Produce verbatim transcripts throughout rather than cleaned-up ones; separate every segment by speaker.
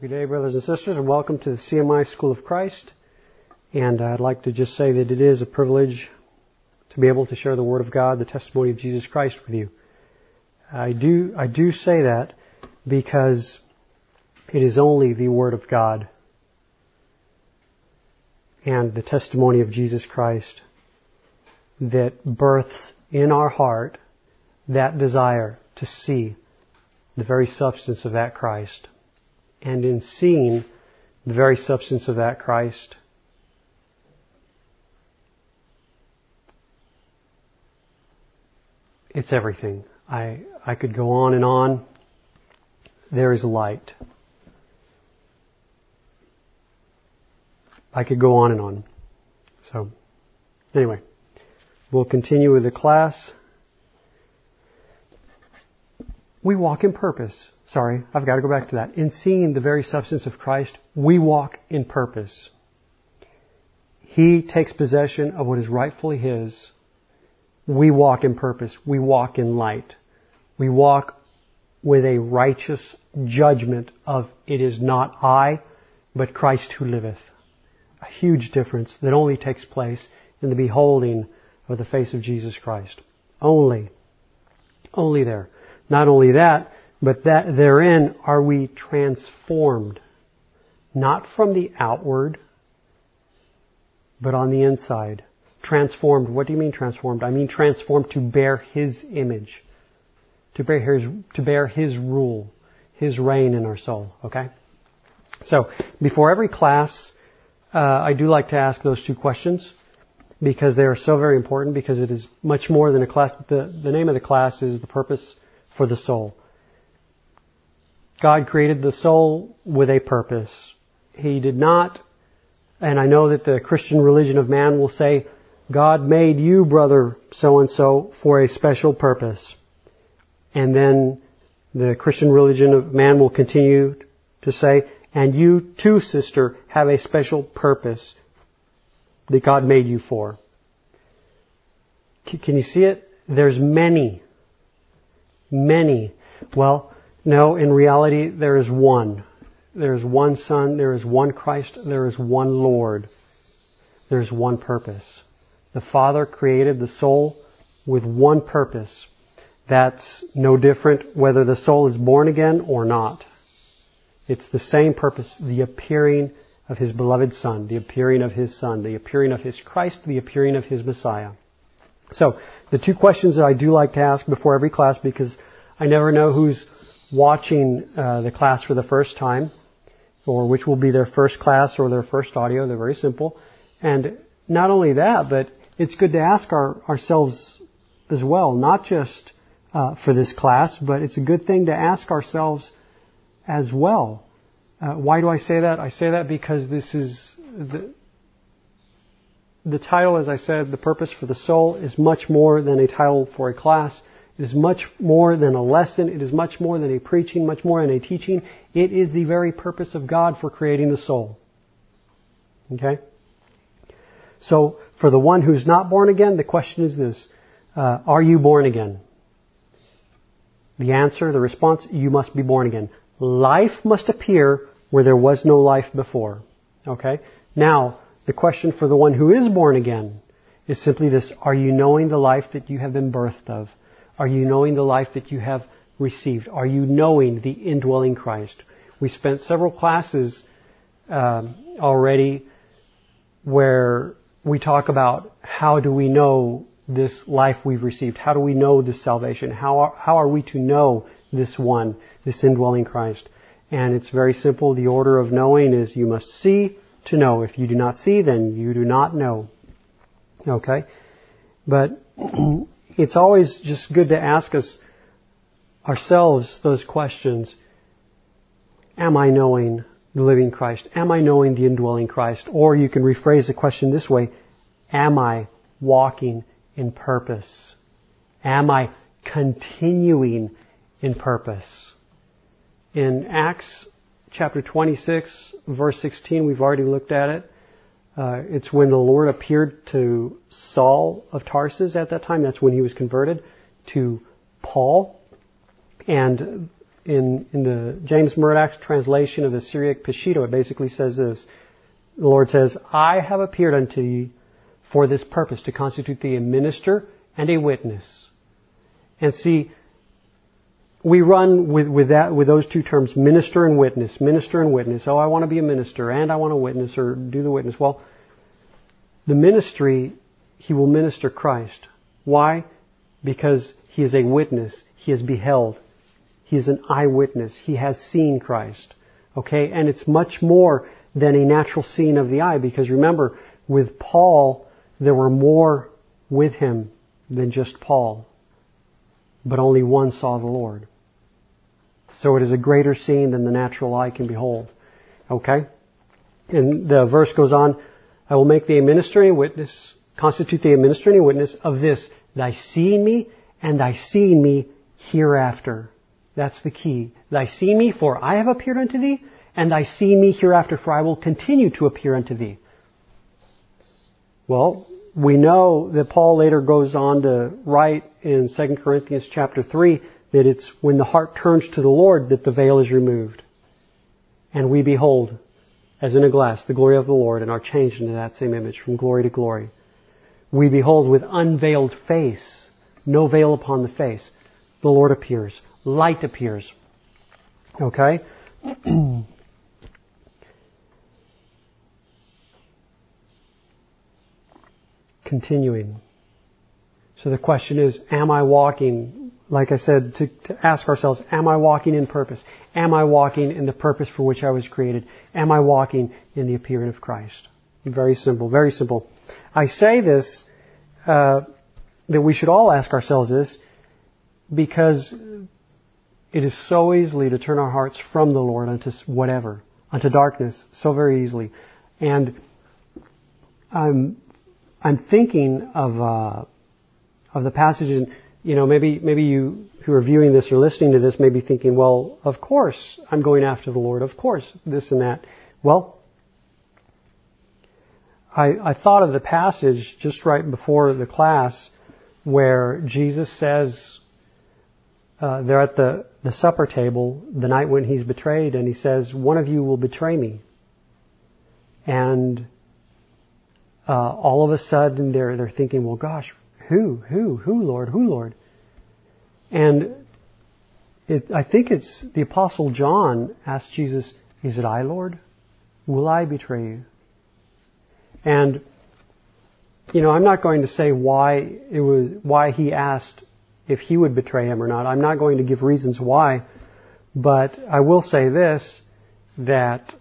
Speaker 1: Good day, brothers and sisters, and welcome to the C M I School of Christ. And I'd like to just say that it is a privilege to be able to share the Word of God, the testimony of Jesus Christ with you. I do, I do say that because it is only the Word of God and the testimony of Jesus Christ that births in our heart that desire to see the very substance of that Christ. And in seeing the very substance of that Christ, it's everything. I, I could go on and on. There is light. I could go on and on. So, anyway, we'll continue with the class. We walk in purpose. Sorry, I've got to go back to that. In seeing the very substance of Christ, we walk in purpose. He takes possession of what is rightfully His. We walk in purpose. We walk in light. We walk with a righteous judgment of it is not I, but Christ who liveth. A huge difference that only takes place in the beholding of the face of Jesus Christ. Only. Only there. Not only that, but that therein are we transformed, not from the outward, but on the inside. Transformed. What do you mean transformed? I mean transformed to bear His image, to bear His, to bear His rule, His reign in our soul. Okay. So before every class, uh, I do like to ask those two questions because they are so very important. Because it is much more than a class. The the name of the class is the purpose for the soul. God created the soul with a purpose. He did not, and I know that the Christian religion of man will say, God made you, brother so-and-so, for a special purpose. And then the Christian religion of man will continue to say, and you too, sister, have a special purpose that God made you for. Can you see it? There's many. Many. Well, no, in reality, there is one. There is one Son, there is one Christ, there is one Lord. There is one purpose. The Father created the soul with one purpose. That's no different whether the soul is born again or not. It's the same purpose, the appearing of His beloved Son, the appearing of His Son, the appearing of His Christ, the appearing of His Messiah. So, the two questions that I do like to ask before every class, because I never know who's watching uh, the class for the first time, or which will be their first class or their first audio. They're very simple. And not only that, but it's good to ask our, ourselves as well, not just uh, for this class, but it's a good thing to ask ourselves as well. Uh, why do I say that? I say that because this is the, the title, as I said, the purpose for the soul, is much more than a title for a class. It is much more than a lesson. It is much more than a preaching, much more than a teaching. It is the very purpose of God for creating the soul. Okay? So, for the one who's not born again, the question is this. Uh, are you born again? The answer, the response, you must be born again. Life must appear where there was no life before. Okay? Now, the question for the one who is born again is simply this. Are you knowing the life that you have been birthed of? Are you knowing the life that you have received? Are you knowing the indwelling Christ? We spent several classes um, already where we talk about how do we know this life we've received? How do we know this salvation? How are, how are we to know this one, this indwelling Christ? And it's very simple. The order of knowing is you must see to know. If you do not see, then you do not know. Okay? But it's always just good to ask us ourselves those questions. Am I knowing the living Christ? Am I knowing the indwelling Christ? Or you can rephrase the question this way. Am I walking in purpose? Am I continuing in purpose? In Acts chapter twenty-six, verse sixteen, we've already looked at it. Uh, it's when the Lord appeared to Saul of Tarsus at that time. That's when he was converted to Paul. And in, in the James Murdoch's translation of the Syriac Peshitta, it basically says this. The Lord says, I have appeared unto thee for this purpose, to constitute thee a minister and a witness. And see, we run with, with that, with those two terms, minister and witness, minister and witness. Oh, I want to be a minister and I want to witness or do the witness. Well, the ministry, he will minister Christ. Why? Because he is a witness. He has beheld. He is an eyewitness. He has seen Christ. Okay? And it's much more than a natural seeing of the eye, because remember, with Paul, there were more with him than just Paul. But only one saw the Lord. So it is a greater seeing than the natural eye can behold. Okay? And the verse goes on, I will make thee a minister and a witness, constitute thee a minister and a witness of this, thy seeing me and thy seeing me hereafter. That's the key. Thy seeing me, for I have appeared unto thee, and thy seeing me hereafter, for I will continue to appear unto thee. Well, we know that Paul later goes on to write in Second Corinthians chapter three that it's when the heart turns to the Lord that the veil is removed. And we behold, as in a glass, the glory of the Lord and are changed into that same image from glory to glory. We behold with unveiled face, no veil upon the face. The Lord appears. Light appears. Okay? Continuing. So the question is, am I walking, like I said, to, to ask ourselves, am I walking in purpose? Am I walking in the purpose for which I was created? Am I walking in the appearing of Christ? Very simple, very simple. I say this, uh, that we should all ask ourselves this, because it is so easily to turn our hearts from the Lord unto whatever, unto darkness, so very easily. And I'm, I'm thinking of, uh, of the passage, and, you know, maybe, maybe you who are viewing this or listening to this may be thinking, well, of course I'm going after the Lord, of course, this and that. Well, I, I thought of the passage just right before the class where Jesus says, uh, they're at the, the supper table the night when he's betrayed, and he says, one of you will betray me. And uh, all of a sudden they're, they're thinking, well, gosh, who, who, who, Lord, who, Lord? And it, I think it's the Apostle John asked Jesus, is it I, Lord? Will I betray you? And, you know, I'm not going to say why it was, why he asked if he would betray him or not. I'm not going to give reasons why. But I will say this, that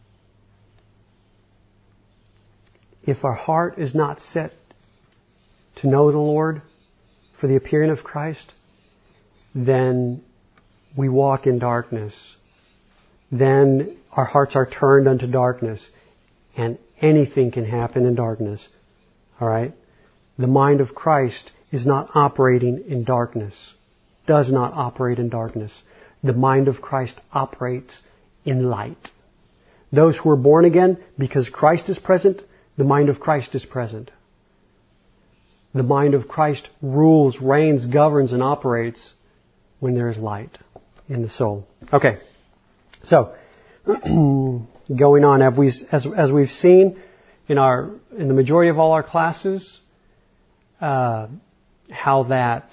Speaker 1: if our heart is not set to know the Lord for the appearing of Christ, then we walk in darkness. Then our hearts are turned unto darkness. And anything can happen in darkness. All right? The mind of Christ is not operating in darkness. Does not operate in darkness. The mind of Christ operates in light. Those who are born again, because Christ is present, the mind of Christ is present. The mind of Christ rules, reigns, governs, and operates when there is light in the soul. Okay. So, going on, as, we, as, as we've seen in our in the majority of all our classes, uh, how that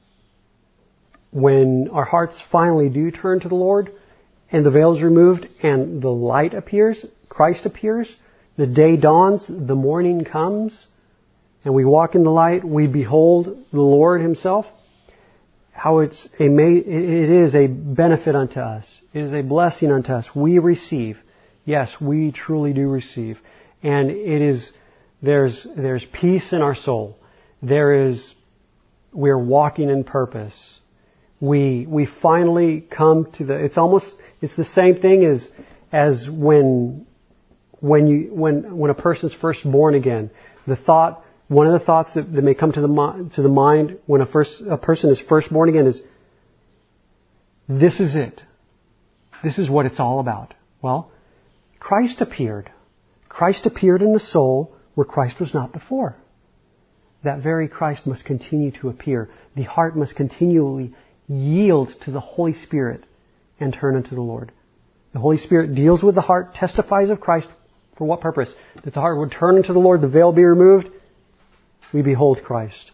Speaker 1: when our hearts finally do turn to the Lord and the veil is removed and the light appears, Christ appears, the day dawns, the morning comes, and we walk in the light, we behold the Lord Himself, how it's a, it is a benefit unto us. It is a blessing unto us. We receive. Yes, we truly do receive. And it is, there's, there's peace in our soul. There is, we're walking in purpose. We, we finally come to the, it's almost, it's the same thing as, as when, when you, when, when a person's first born again. The thought, one of the thoughts that, that may come to the, to the mind when a first, a person is first born again is, this is it. This is what it's all about. Well, Christ appeared. Christ appeared in the soul where Christ was not before. That very Christ must continue to appear. The heart must continually yield to the Holy Spirit and turn unto the Lord. The Holy Spirit deals with the heart, testifies of Christ. For what purpose? That the heart would turn unto the Lord, the veil be removed. We behold Christ.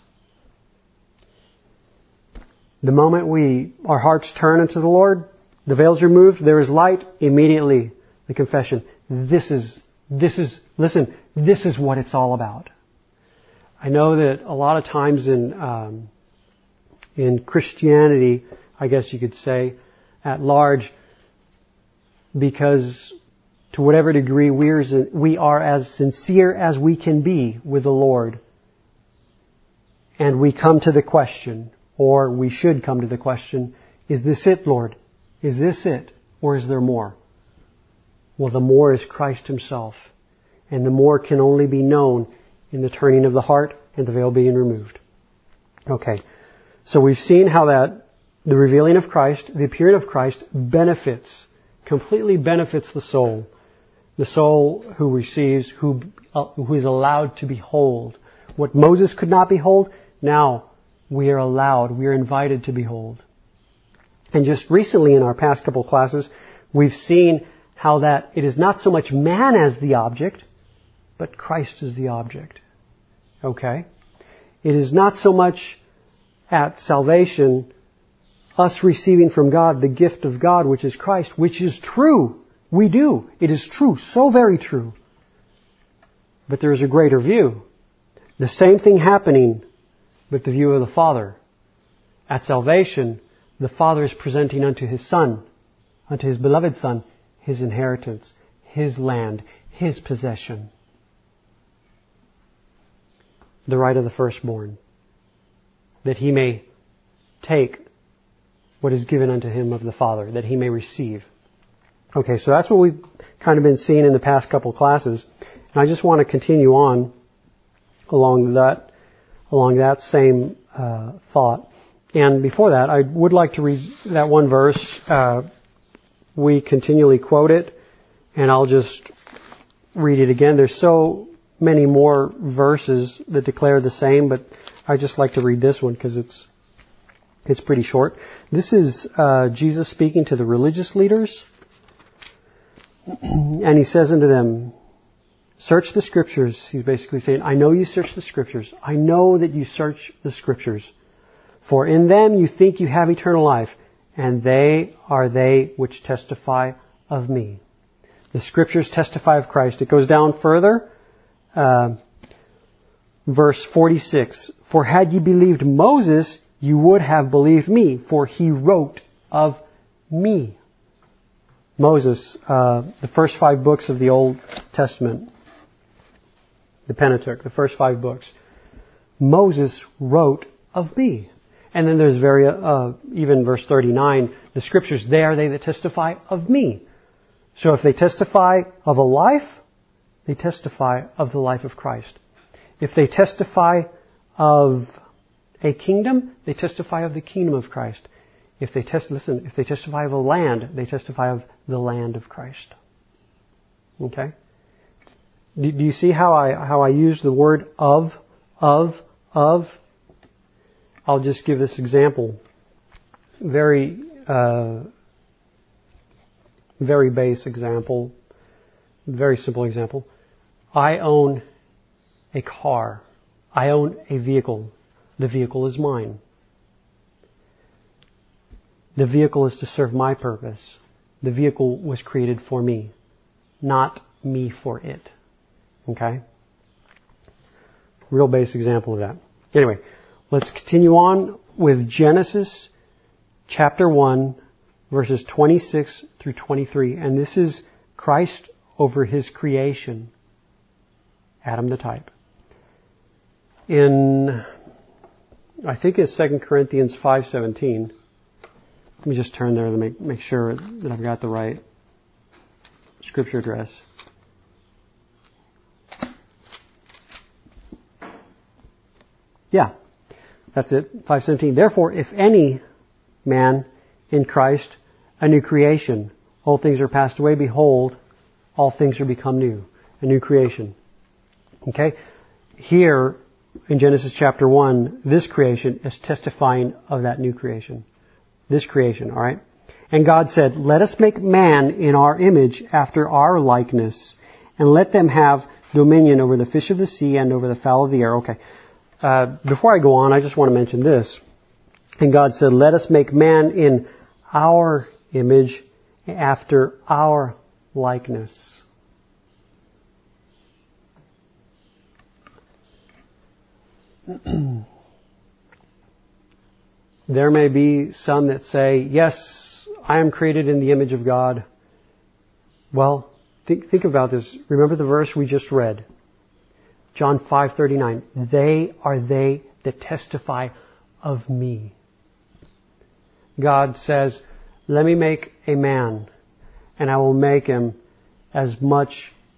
Speaker 1: The moment we, our hearts turn unto the Lord, the veil is removed, there is light, immediately the confession. This is, this is, listen, this is what it's all about. I know that a lot of times in, um, in Christianity, I guess you could say, at large, because to whatever degree we're, we are as sincere as we can be with the Lord, and we come to the question, or we should come to the question, is this it, Lord? Is this it? Or is there more? Well, the more is Christ Himself. And the more can only be known in the turning of the heart and the veil being removed. Okay. So we've seen how that the revealing of Christ, the appearing of Christ, benefits, completely benefits the soul. The soul who receives, who, uh, who is allowed to behold. What Moses could not behold, now we are allowed, we are invited to behold. And just recently in our past couple classes, we've seen how that it is not so much man as the object, but Christ is the object. Okay? It is not so much at salvation us receiving from God the gift of God, which is Christ, which is true. We do. It is true. So very true. But there is a greater view. The same thing happening with the view of the Father. At salvation, the Father is presenting unto His Son, unto His beloved Son, His inheritance, His land, His possession. The right of the firstborn. That He may take what is given unto Him of the Father, that He may receive. Okay, so that's what we've kind of been seeing in the past couple classes. And I just want to continue on along that, along that same uh, thought. And before that, I would like to read that one verse. Uh, we continually quote it, and I'll just read it again. There's so many more verses that declare the same, but I just like to read this one because it's it's pretty short. This is uh, Jesus speaking to the religious leaders, and He says unto them, "Search the Scriptures." He's basically saying, "I know you search the Scriptures. I know that you search the Scriptures. For in them you think you have eternal life, and they are they which testify of me." The Scriptures testify of Christ. It goes down further. Uh, verse forty-six. "For had ye believed Moses, you would have believed me, for he wrote of me." Moses, uh, the first five books of the Old Testament, the Pentateuch, the first five books. Moses wrote of me. And then there's very, uh, even verse thirty-nine, the Scriptures, they are they that testify of me. So if they testify of a life, they testify of the life of Christ. If they testify of a kingdom, they testify of the kingdom of Christ. If they test, listen, if they testify of a land, they testify of the land of Christ. Okay? Do, do you see how I, how I use the word of, of, of? I'll just give this example. Very, uh, very base example. Very simple example. I own a car. I own a vehicle. The vehicle is mine. The vehicle is to serve my purpose. The vehicle was created for me, not me for it. Okay? Real base example of that. Anyway, let's continue on with Genesis chapter one, verses twenty-six through twenty-three. And this is Christ over His creation. Adam the type. In, I think it's Second Corinthians five seventeen. Let me just turn there to make, make sure that I've got the right scripture address. Yeah, that's it. five seventeen. "Therefore, if any man in Christ, a new creation, old things are passed away, behold, all things are become new." A new creation. Okay? Here, in Genesis chapter one, this creation is testifying of that new creation. This creation, alright? And God said, let us make man in our image after our likeness, and let them have dominion over the fish of the sea and over the fowl of the air. Okay. Uh, before I go on, I just want to mention this. And God said, let us make man in our image after our likeness. There may be some that say, yes, I am created in the image of God. Well, think, think about this. Remember the verse we just read. John five thirty-nine. They are they that testify of me. God says, let me make a man, and I will make him as much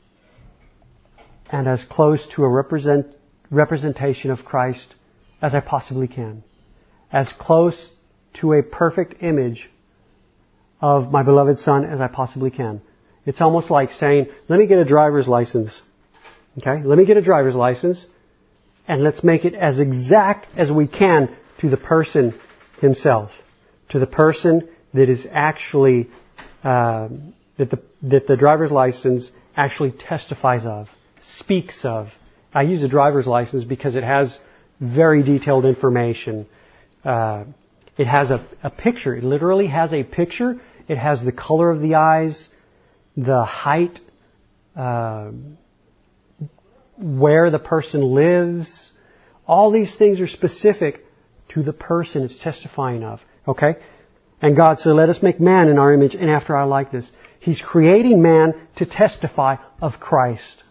Speaker 1: and as close to a represent, representation of Christ as I possibly can. As close to a perfect image of my beloved Son as I possibly can. It's almost like saying, let me get a driver's license. Okay? Let me get a driver's license, and let's make it as exact as we can to the person himself. To the person that is actually, uh, that the, that the driver's license actually testifies of, speaks of. I use a driver's license because it has very detailed information. Uh, it has a, a picture. It literally has a picture. It has the color of the eyes, the height, uh, where the person lives. All these things are specific to the person it's testifying of. Okay? And God said, let us make man in our image and after our likeness. He's creating man to testify of Christ.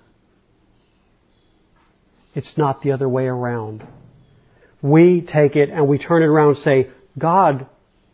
Speaker 1: It's not the other way around. We take it and we turn it around and say, God,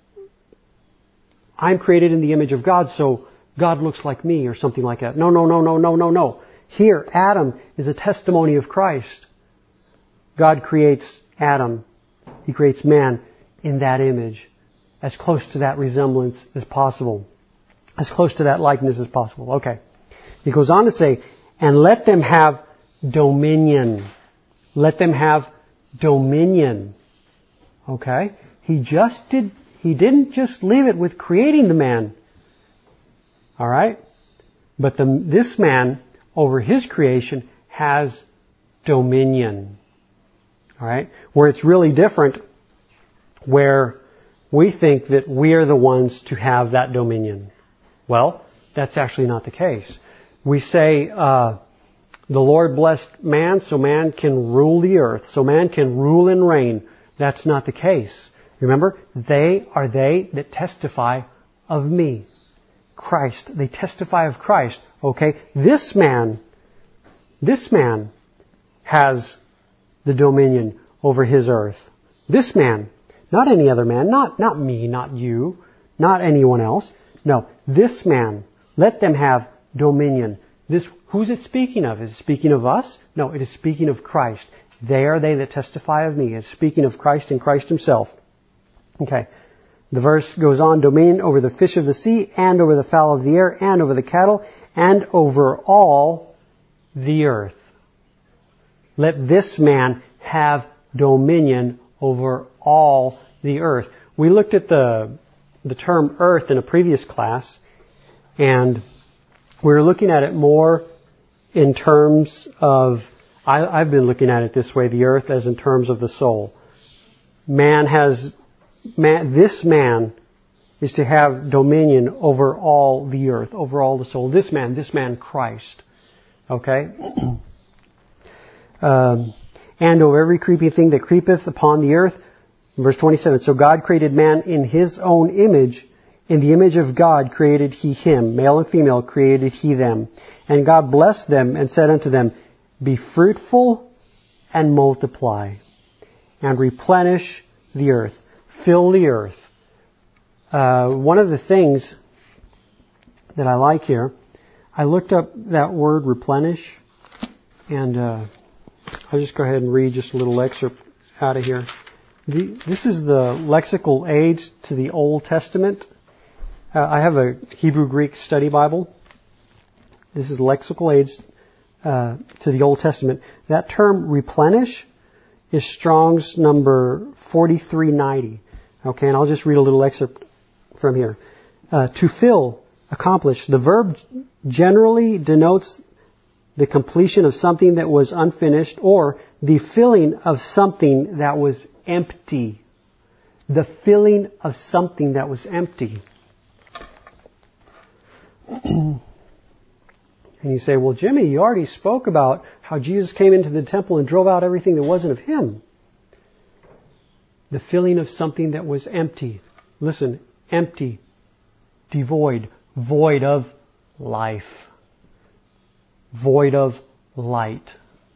Speaker 1: I'm created in the image of God, so God looks like me or something like that. No, no, no, no, no, no, no. Here, Adam is a testimony of Christ. God creates Adam. He creates man in that image. As close to that resemblance as possible. As close to that likeness as possible. Okay. He goes on to say, and let them have dominion. Let them have dominion. Okay? He just did, he didn't just leave it with creating the man. Alright? But the, this man, over his creation, has dominion. Alright? Where it's really different, where we think that we are the ones to have that dominion. Well, that's actually not the case. We say, uh, the Lord blessed man so man can rule the earth, so man can rule and reign. That's not the case. Remember, they are they that testify of me. Christ. They testify of Christ. Okay? This man, this man has the dominion over his earth. This man. Not any other man. Not, not me, not you, not anyone else. No, this man. Let them have dominion. This, who's it speaking of? Is it speaking of us? No, it is speaking of Christ. They are they that testify of me. It's speaking of Christ and Christ himself. Okay. The verse goes on, dominion over the fish of the sea and over the fowl of the air and over the cattle and over all the earth. Let this man have dominion over all the earth. We looked at the the term earth in a previous class, and we were looking at it more in terms of, I, I've been looking at it this way, the earth as in terms of the soul. Man has, man, this man is to have dominion over all the earth, over all the soul. This man, this man Christ. Okay? um, and over every creeping thing that creepeth upon the earth. Verse twenty-seven, so God created man in His own image. In the image of God created He him. Male and female created He them. And God blessed them and said unto them, be fruitful and multiply and replenish the earth. Fill the earth. Uh, one of the things that I like here, I looked up that word replenish, and uh, I'll just go ahead and read just a little excerpt out of here. The, this is the lexical aid to the Old Testament. Uh, I have a Hebrew-Greek study Bible. This is lexical aids uh, to the Old Testament. That term replenish is Strong's number forty-three ninety. Okay, and I'll just read a little excerpt from here. Uh, to fill, accomplish. The verb generally denotes the completion of something that was unfinished or the filling of something that was empty. The filling of something that was empty. And you say, well, Jimmy, you already spoke about how Jesus came into the temple and drove out everything that wasn't of Him. The filling of something that was empty. Listen, empty, devoid, void of life, void of light.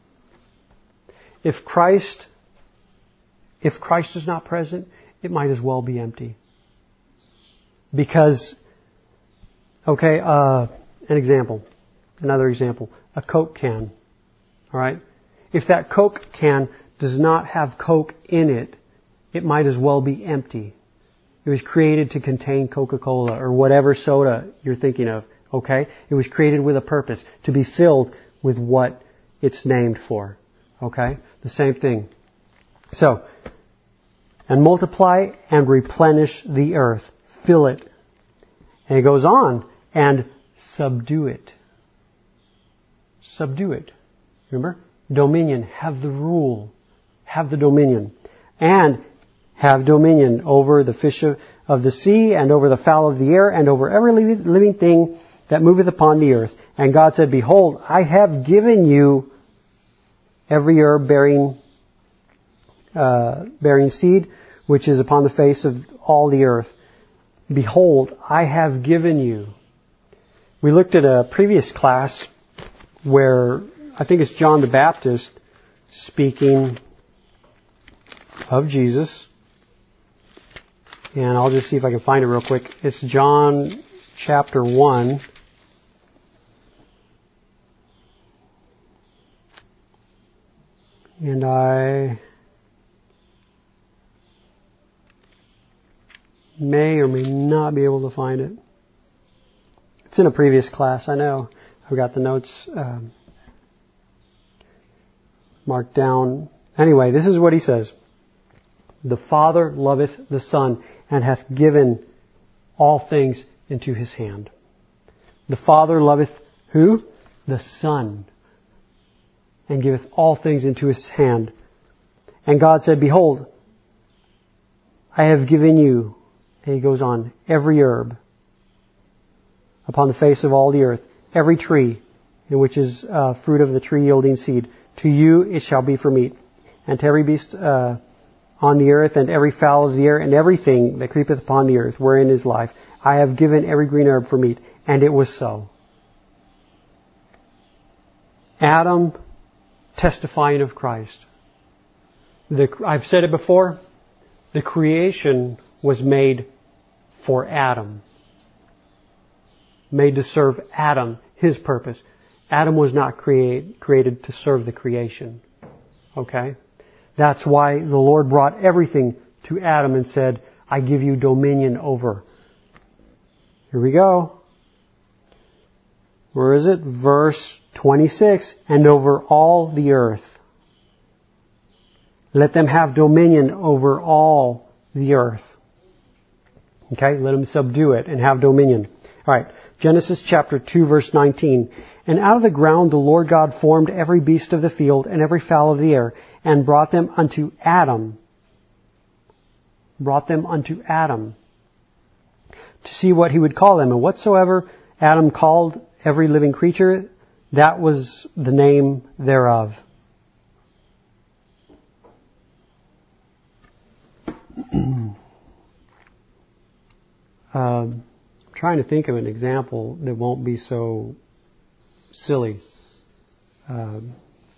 Speaker 1: If Christ, if Christ is not present, it might as well be empty. Because, okay, uh, an example, another example, a Coke can, all right? If that Coke can does not have Coke in it, it might as well be empty. It was created to contain Coca-Cola or whatever soda you're thinking of, okay? It was created with a purpose, to be filled with what it's named for, okay? The same thing. So, and multiply and replenish the earth. Fill it. And it goes on, and subdue it. Subdue it. Remember? Dominion. Have the rule. Have the dominion. And have dominion over the fish of, of the sea, and over the fowl of the air, and over every living, living thing that moveth upon the earth. And God said, Behold, I have given you every herb bearing, uh, bearing seed, which is upon the face of all the earth. Behold, I have given you. We looked at a previous class where I think it's John the Baptist speaking of Jesus. And I'll just see if I can find it real quick. It's John chapter one. And I may or may not be able to find it. It's in a previous class, I know. I've got the notes um, marked down. Anyway, this is what he says. The Father loveth the Son, and hath given all things into His hand. The Father loveth who? The Son, and giveth all things into His hand. And God said, Behold, I have given you, and He goes on, every herb upon the face of all the earth, every tree in which is uh, fruit of the tree yielding seed. To you it shall be for meat, and to every beast uh, on the earth, and every fowl of the air, and everything that creepeth upon the earth, wherein is life. I have given every green herb for meat. And it was so. Adam testifying of Christ. The, I've said it before, the creation was made for Adam. Made to serve Adam, his purpose. Adam was not create, created to serve the creation. Okay? That's why the Lord brought everything to Adam and said, I give you dominion over. Here we go. Where is it? Verse twenty-six. And over all the earth. Let them have dominion over all the earth. Okay? Let them subdue it and have dominion. Alright. Genesis chapter two verse nineteen. And out of the ground the Lord God formed every beast of the field and every fowl of the air, and brought them unto Adam. Brought them unto Adam. To see what he would call them. And whatsoever Adam called every living creature, that was the name thereof. um, trying to think of an example that won't be so silly. Um,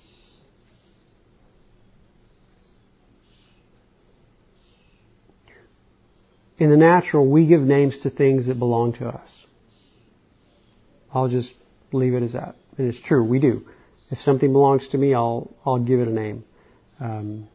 Speaker 1: in the natural, we give names to things that belong to us. I'll just leave it as that. And it's true, we do. If something belongs to me, I'll I'll give it a name. Um,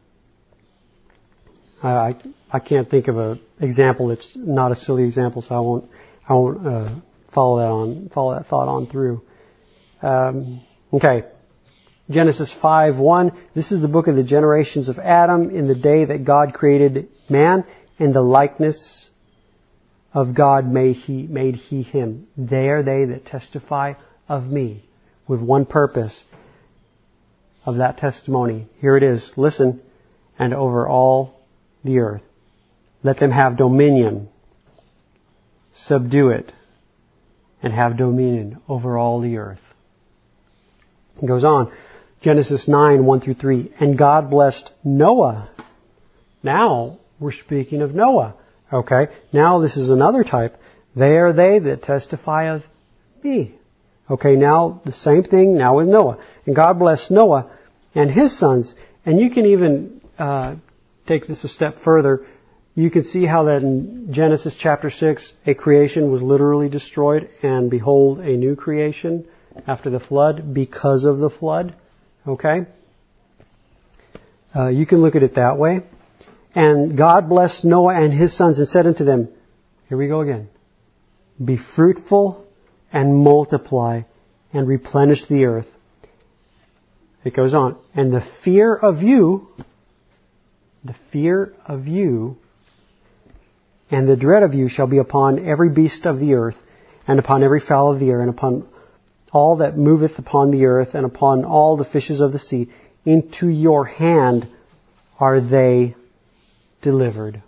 Speaker 1: I I can't think of an example that's not a silly example, so I won't I won't uh, follow that on follow that thought on through. Um, okay, Genesis five one. This is the book of the generations of Adam in the day that God created man in the likeness of God made he, made he him. They are they that testify of me, with one purpose of that testimony. Here it is. Listen. And over all the earth. Let them have dominion. Subdue it. And have dominion over all the earth. It goes on. Genesis nine, one through three. And God blessed Noah. Now we're speaking of Noah. Okay. Now this is another type. They are they that testify of me. Okay. Now the same thing now with Noah. And God blessed Noah and his sons. And you can even uh, take this a step further. You can see how that in Genesis chapter six, a creation was literally destroyed, and behold, a new creation after the flood because of the flood. Okay? Uh, you can look at it that way. And God blessed Noah and his sons and said unto them, here we go again, be fruitful and multiply and replenish the earth. It goes on. And the fear of you, the fear of you, and the dread of you shall be upon every beast of the earth, and upon every fowl of the air, and upon all that moveth upon the earth, and upon all the fishes of the sea. Into your hand are they delivered.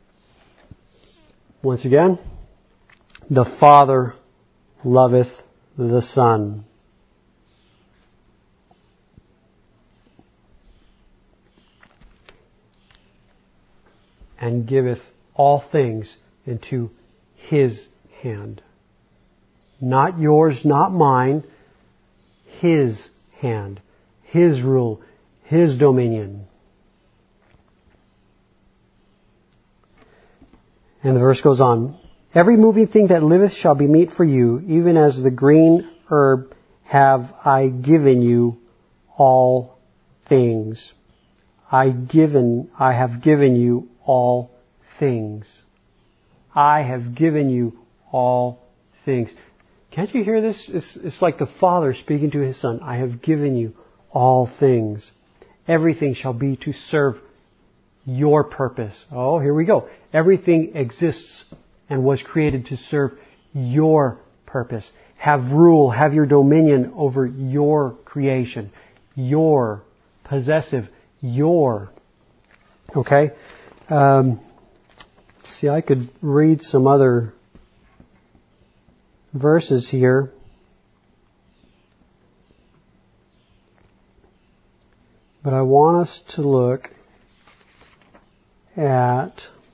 Speaker 1: Once again, the Father loveth the Son. And giveth all things into His hand. Not yours, not mine. His hand. His rule. His dominion. And the verse goes on. Every moving thing that liveth shall be meat for you, even as the green herb have I given you all things. I given, I have given you all things. I have given you all things. Can't you hear this? It's, it's like the Father speaking to His Son. I have given you all things. Everything shall be to serve your purpose. Oh, here we go. Everything exists and was created to serve your purpose. Have rule, have your dominion over your creation. Your, possessive, your. Okay? Um, see, I could read some other verses here. But I want us to look at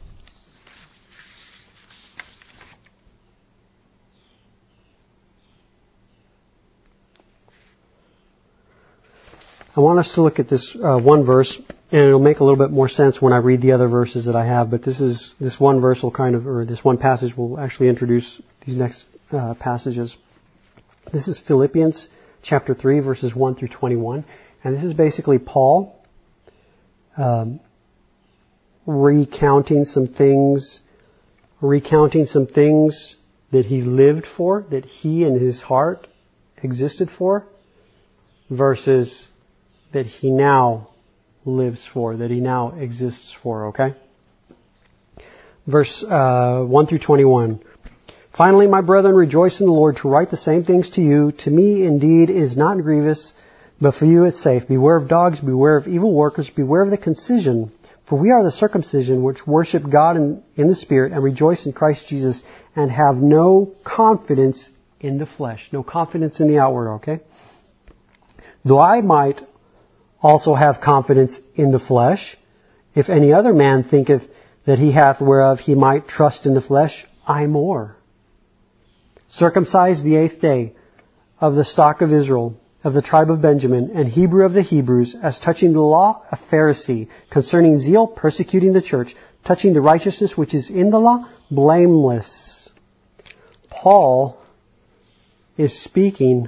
Speaker 1: I want us to look at this uh, one verse, and it'll make a little bit more sense when I read the other verses that I have. But this is this one verse will kind of, or this one passage will actually introduce these next uh, passages. This is Philippians chapter three, verses one through twenty-one, and this is basically Paul um, recounting some things, recounting some things that he lived for, that he in his heart existed for, versus that he now lives for, that he now exists for, okay? Verse uh, one through twenty-one. Finally, my brethren, rejoice in the Lord. To write the same things to you, to me indeed is not grievous, but for you it's safe. Beware of dogs, beware of evil workers, beware of the concision. For we are the circumcision which worship God in, in the Spirit and rejoice in Christ Jesus and have no confidence in the flesh. No confidence in the outward, okay? Though I might also have confidence in the flesh, if any other man thinketh that he hath whereof he might trust in the flesh, I more. Circumcised the eighth day, of the stock of Israel, of the tribe of Benjamin, and Hebrew of the Hebrews, as touching the law, a Pharisee, concerning zeal, persecuting the church, touching the righteousness which is in the law, blameless. Paul is speaking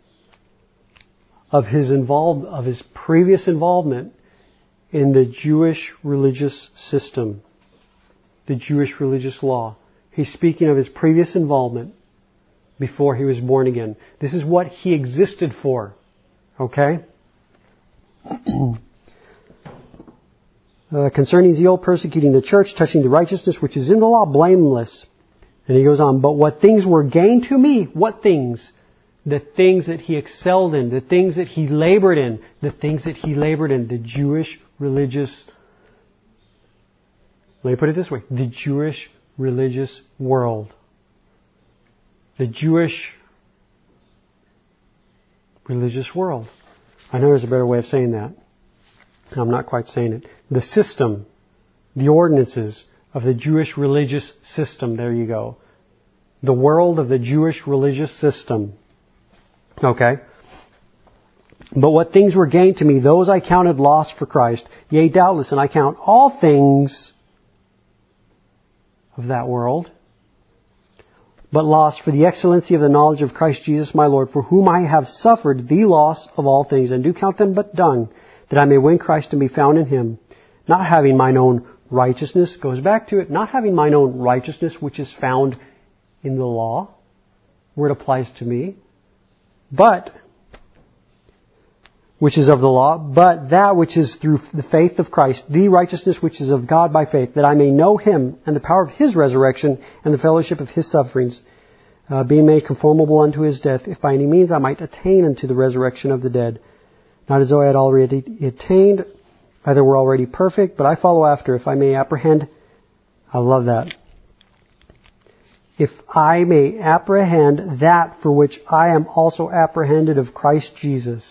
Speaker 1: of his involved, of his previous involvement in the Jewish religious system, the Jewish religious law. He's speaking of his previous involvement before he was born again. This is what he existed for. Okay? uh, concerning zeal, persecuting the church, touching the righteousness which is in the law, blameless. And he goes on, but what things were gain to me? What things? The things that he excelled in, the things that he labored in, the things that he labored in, the Jewish religious, let me put it this way, the Jewish religious world. The Jewish religious world. I know there's a better way of saying that. I'm not quite saying it. The system, the ordinances of the Jewish religious system. There you go. The world of the Jewish religious system. Okay. But what things were gained to me, those I counted loss for Christ. Yea, doubtless, and I count all things of that world, but loss for the excellency of the knowledge of Christ Jesus my Lord, for whom I have suffered the loss of all things, and do count them but dung, that I may win Christ and be found in Him, not having mine own righteousness, goes back to it, not having mine own righteousness, which is found in the law, where it applies to me, but, which is of the law, but that which is through the faith of Christ, the righteousness which is of God by faith, that I may know Him and the power of His resurrection and the fellowship of His sufferings, uh, being made conformable unto His death, if by any means I might attain unto the resurrection of the dead. Not as though I had already attained, either were already perfect, but I follow after, if I may apprehend. I love that. If I may apprehend that for which I am also apprehended of Christ Jesus.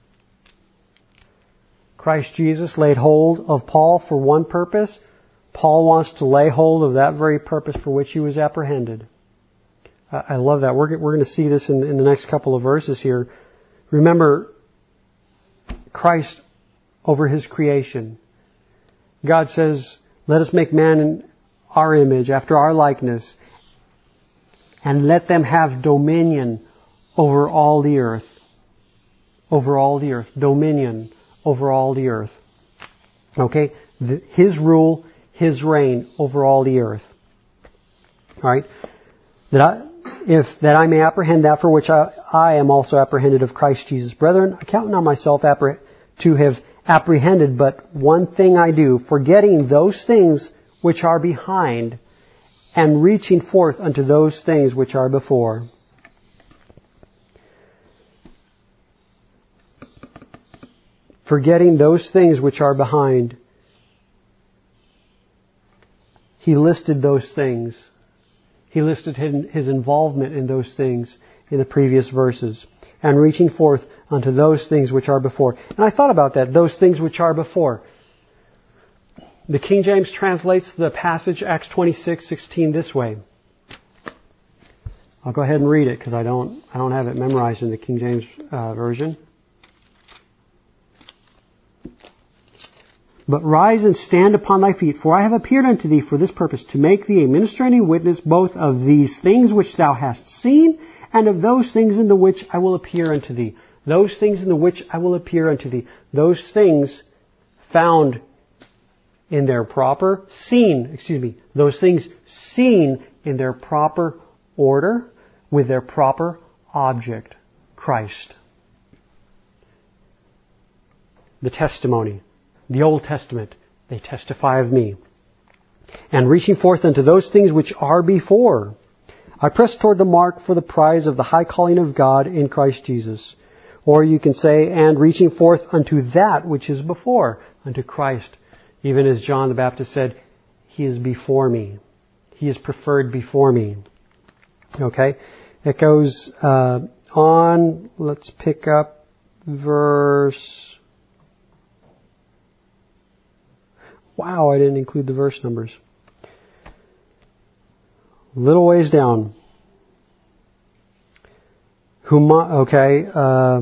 Speaker 1: Christ Jesus laid hold of Paul for one purpose. Paul wants to lay hold of that very purpose for which he was apprehended. I love that. We're, we're going to see this in, in the next couple of verses here. Remember, Christ over His creation. God says, let us make man in our image, after our likeness, and let them have dominion over all the earth. Over all the earth. Dominion over all the earth. Okay? The, His rule, His reign over all the earth. Alright? That I, if, that I may apprehend that for which I, I am also apprehended of Christ Jesus. Brethren, I count not myself appreh- to have apprehended, but one thing I do, forgetting those things which are behind, and reaching forth unto those things which are before. Forgetting those things which are behind. He listed those things. He listed his involvement in those things in the previous verses. And reaching forth unto those things which are before. And I thought about that, those things which are before. The King James translates the passage Acts twenty-six sixteen this way. I'll go ahead and read it because I don't I don't have it memorized in the King James uh, version. But rise and stand upon thy feet, for I have appeared unto thee for this purpose, to make thee a minister and a witness both of these things which thou hast seen, and of those things in the which I will appear unto thee. Those things in the which I will appear unto thee. Those things found in their proper, seen, excuse me, those things seen in their proper order, with their proper object, Christ. The testimony. The Old Testament, they testify of me. And reaching forth unto those things which are before, I press toward the mark for the prize of the high calling of God in Christ Jesus. Or you can say, and reaching forth unto that which is before, unto Christ. Even as John the Baptist said, He is before me. He is preferred before me. Okay? It goes uh, on. Let's pick up verse... Wow, I didn't include the verse numbers. Little ways down. Whom, okay. Uh,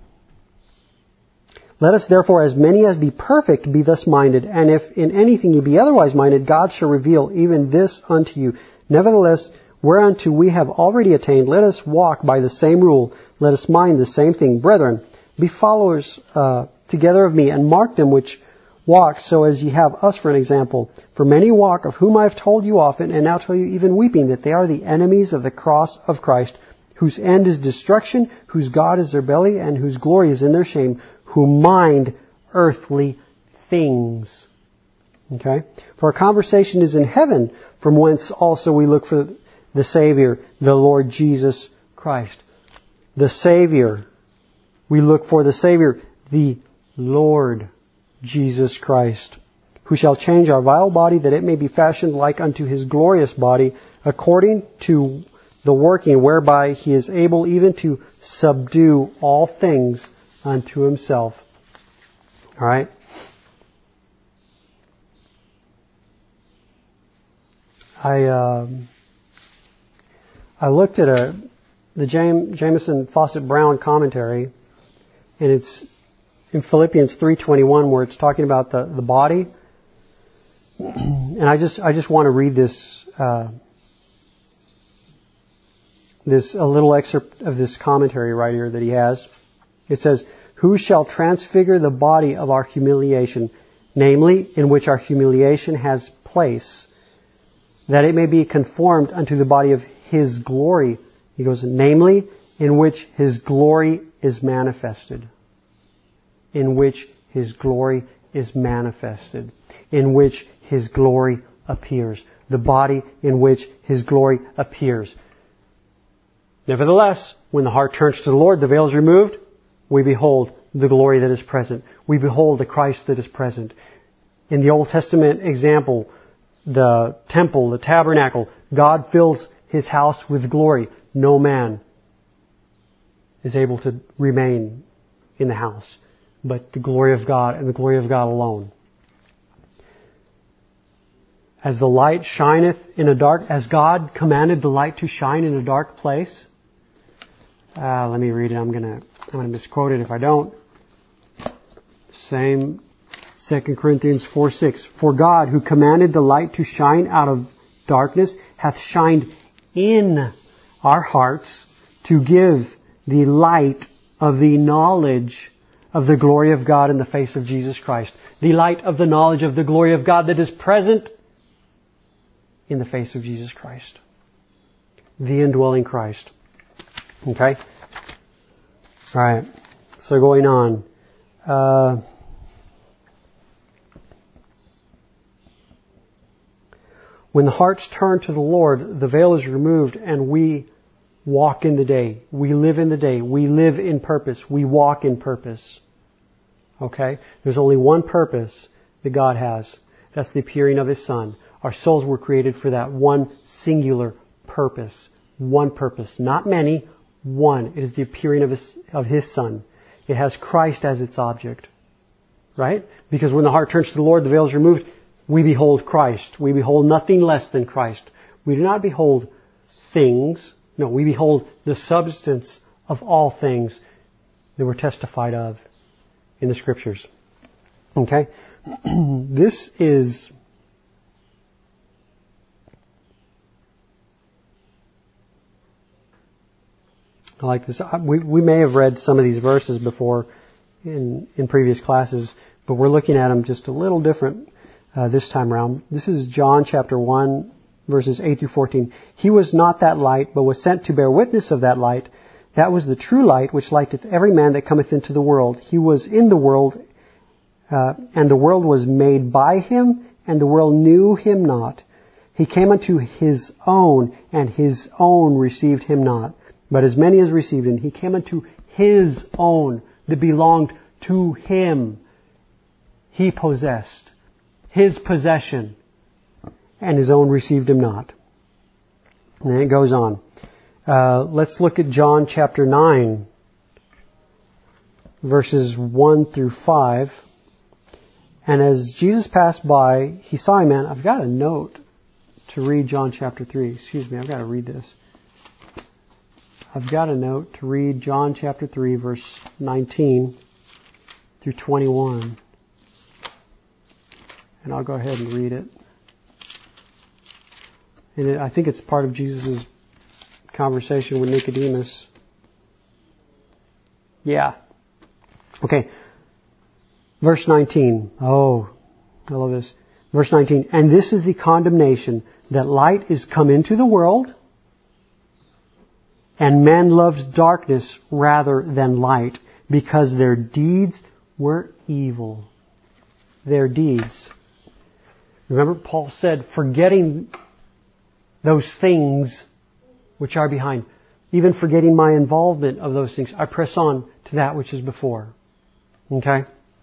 Speaker 1: Let us therefore, as many as be perfect, be thus minded. And if in anything ye be otherwise minded, God shall reveal even this unto you. Nevertheless, whereunto we have already attained, let us walk by the same rule. Let us mind the same thing. Brethren, be followers uh, together of me, and mark them which walk so as ye have us for an example. For many walk, of whom I have told you often, and now tell you even weeping, that they are the enemies of the cross of Christ, whose end is destruction, whose God is their belly, and whose glory is in their shame, who mind earthly things. Okay? For our conversation is in heaven, from whence also we look for the Savior, the Lord Jesus Christ. The Savior. We look for the Savior, the Lord Jesus Christ, who shall change our vile body that it may be fashioned like unto His glorious body, according to the working whereby He is able even to subdue all things unto Himself. All right? I um, I looked at a the James, Jameson Fawcett Brown commentary, and it's in Philippians three twenty-one, where it's talking about the, the body. And I just I just want to read this uh, this a little excerpt of this commentary right here that he has. It says, "Who shall transfigure the body of our humiliation, namely, in which our humiliation has place, that it may be conformed unto the body of His glory." He goes, "namely, in which His glory is manifested." In which His glory is manifested. In which His glory appears. The body in which His glory appears. Nevertheless, when the heart turns to the Lord, the veil is removed, we behold the glory that is present. We behold the Christ that is present. In the Old Testament example, the temple, the tabernacle, God fills His house with glory. No man is able to remain in the house, but the glory of God and the glory of God alone. As the light shineth in a dark, as God commanded the light to shine in a dark place. Uh, let me read it. I'm gonna, I'm gonna misquote it if I don't. Same, Second Corinthians four six. "For God, who commanded the light to shine out of darkness, hath shined in our hearts to give the light of the knowledge of the glory of God in the face of Jesus Christ." The light of the knowledge of the glory of God that is present in the face of Jesus Christ. The indwelling Christ. Okay? Alright. So going on. Uh, when the hearts turn to the Lord, the veil is removed and we walk in the day. We live in the day. We live in purpose. We walk in purpose. Okay? There's only one purpose that God has. That's the appearing of His Son. Our souls were created for that one singular purpose. One purpose. Not many. One. It is the appearing of His, of His Son. It has Christ as its object. Right? Because when the heart turns to the Lord, the veil is removed. We behold Christ. We behold nothing less than Christ. We do not behold things. No, we behold the substance of all things that were testified of in the Scriptures. Okay? This is I like this. We, we may have read some of these verses before in, in previous classes, but we're looking at them just a little different uh, this time around. This is John chapter one, verses eight through fourteen. "He was not that light, but was sent to bear witness of that light. That was the true light, which lighteth every man that cometh into the world. He was in the world, uh, and the world was made by Him, and the world knew Him not. He came unto His own, and His own received Him not. But as many as received Him, He came unto His own that belonged to Him. He possessed His possession, and His own received Him not." And then it goes on. Uh, let's look at John chapter nine, verses one through five. "And as Jesus passed by, He saw a man." I've got a note to read John chapter three. Excuse me, I've got to read this. I've got a note to read John chapter three, verse nineteen through twenty-one. And I'll go ahead and read it. And it, I think it's part of Jesus' conversation with Nicodemus. Yeah. Okay. Verse nineteen. Oh, I love this. Verse nineteen. "And this is the condemnation, that light is come into the world, and men loved darkness rather than light, because their deeds were evil." Their deeds. Remember, Paul said, forgetting those things which are behind. Even forgetting my involvement of those things, I press on to that which is before. Okay?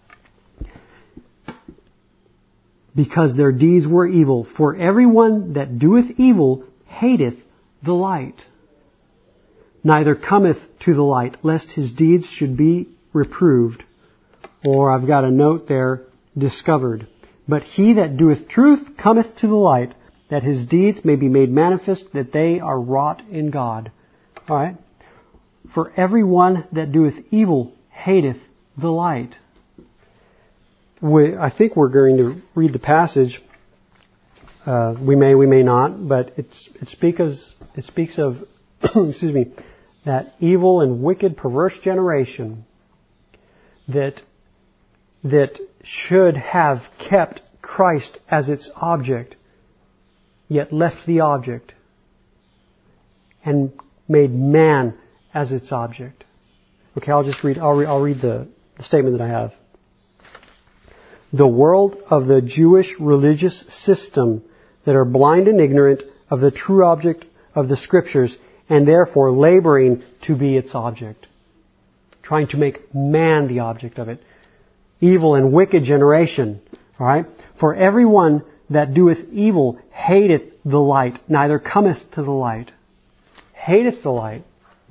Speaker 1: Because their deeds were evil. For everyone that doeth evil hateth the light, neither cometh to the light, lest his deeds should be reproved. Or I've got a note there, discovered. But he that doeth truth cometh to the light, that his deeds may be made manifest, that they are wrought in God. Alright? For everyone that doeth evil hateth the light. We, I think we're going to read the passage. Uh, we may, we may not, but it's, it speaks, it speaks of, excuse me, that evil and wicked, perverse generation that, that should have kept Christ as its object, yet left the object and made man as its object. Okay, I'll just read, I'll, re, I'll read the, the statement that I have. The world of the Jewish religious system that are blind and ignorant of the true object of the Scriptures and therefore laboring to be its object. Trying to make man the object of it. Evil and wicked generation. Alright? For everyone that doeth evil hateth the light, neither cometh to the light. Hateth the light.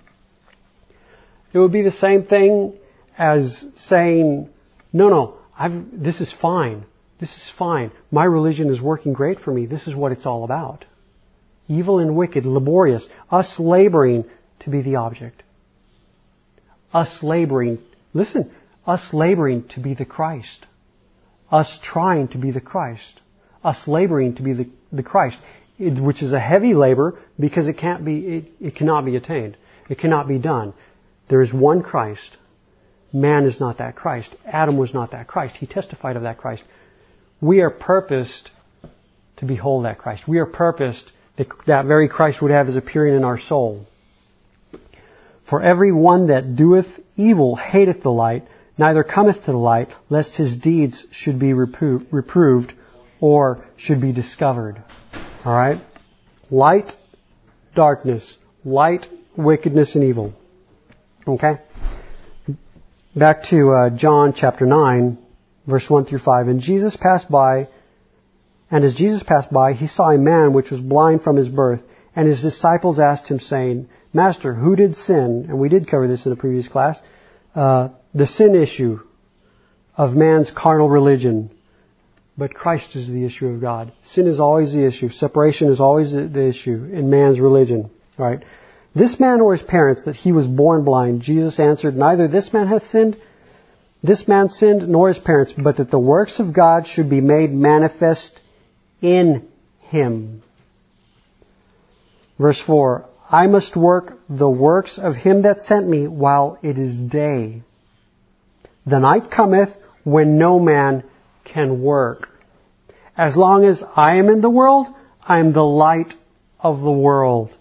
Speaker 1: It would be the same thing as saying, no, no, I've, this is fine. This is fine. My religion is working great for me. This is what it's all about. Evil and wicked, laborious. Us laboring to be the object. Us laboring, listen, us laboring to be the Christ. Us trying to be the Christ. Us laboring to be the, the Christ. It, which is a heavy labor because it can't be, it, it cannot be attained. It cannot be done. There is one Christ. Man is not that Christ. Adam was not that Christ. He testified of that Christ. We are purposed to behold that Christ. We are purposed that that very Christ would have his appearing in our soul. For every one that doeth evil hateth the light, neither cometh to the light, lest his deeds should be repro- reproved or should be discovered. Alright? Light, darkness. Light, wickedness, and evil. Okay? Back to uh, John chapter nine, verse one through five. And Jesus passed by, and as Jesus passed by, he saw a man which was blind from his birth. And his disciples asked him, saying, Master, who did sin? And we did cover this in a previous class. Uh, the sin issue of man's carnal religion. But Christ is the issue of God. Sin is always the issue. Separation is always the issue in man's religion. All right. This man or his parents, that he was born blind, Jesus answered, Neither this man hath sinned, this man sinned, nor his parents, but that the works of God should be made manifest in him. Verse four, I must work the works of him that sent me while it is day. The night cometh when no man can work. As long as I am in the world, I am the light of the world.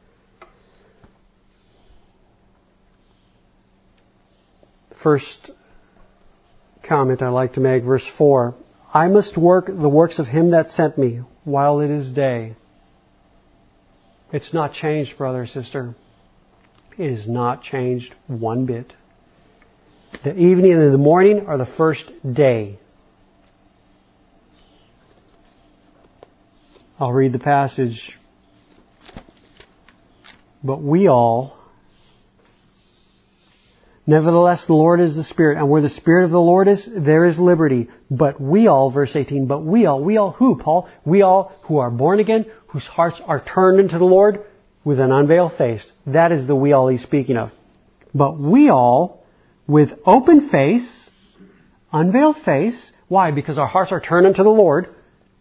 Speaker 1: First comment I'd like to make, verse four. I must work the works of him that sent me while it is day. It's not changed, brother or sister. It is not changed one bit. The evening and the morning are the first day. I'll read the passage. But we all, nevertheless, the Lord is the Spirit, and where the Spirit of the Lord is, there is liberty. But we all, verse eighteen, but we all, we all who, Paul? We all who are born again, whose hearts are turned unto the Lord with an unveiled face. That is the we all he's speaking of. But we all, with open face, unveiled face, why? Because our hearts are turned unto the Lord,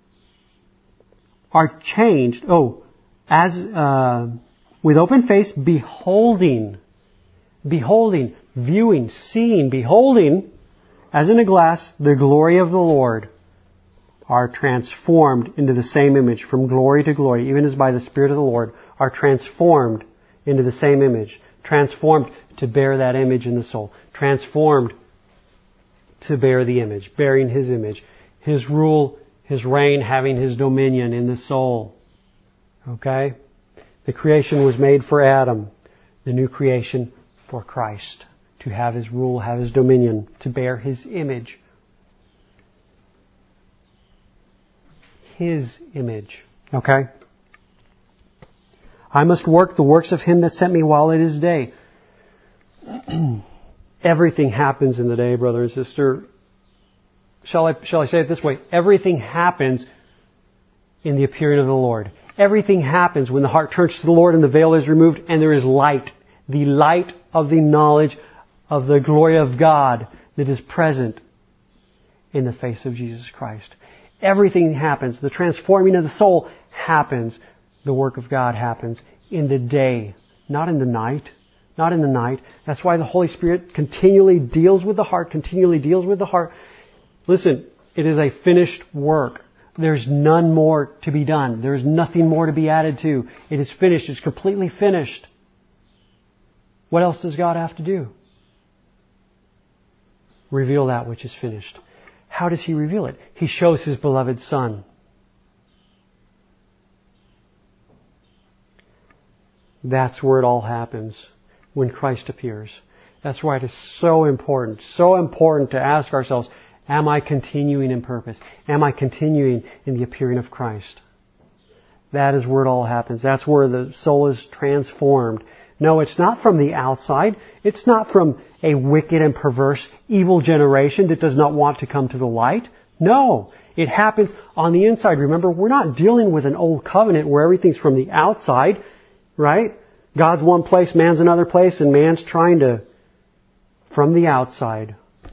Speaker 1: are changed, oh, as, uh, with open face, beholding, beholding, viewing, seeing, beholding, as in a glass, the glory of the Lord, are transformed into the same image from glory to glory, even as by the Spirit of the Lord, are transformed into the same image, transformed to bear that image in the soul, transformed to bear the image, bearing His image, His rule, His reign, having His dominion in the soul. Okay? The creation was made for Adam. The new creation for Christ. To have His rule, have His dominion. To bear His image. His image. Okay? I must work the works of Him that sent me while it is day. Everything happens in the day, brother and sister. Shall I, shall I say it this way? Everything happens in the appearing of the Lord. Everything happens when the heart turns to the Lord and the veil is removed and there is light. The light of the knowledge of the glory of God that is present in the face of Jesus Christ. Everything happens. The transforming of the soul happens. The work of God happens in the day, not in the night. Not in the night. That's why the Holy Spirit continually deals with the heart, continually deals with the heart. Listen, it is a finished work. There's none more to be done. There's nothing more to be added to. It is finished. It's completely finished. What else does God have to do? Reveal that which is finished. How does He reveal it? He shows His beloved Son. That's where it all happens. When Christ appears. That's why it is so important, so important to ask ourselves, am I continuing in purpose? Am I continuing in the appearing of Christ? That is where it all happens. That's where the soul is transformed. No, it's not from the outside. It's not from a wicked and perverse, evil generation that does not want to come to the light. No, it happens on the inside. Remember, we're not dealing with an old covenant where everything's from the outside, right? God's one place, man's another place, and man's trying to, from the outside.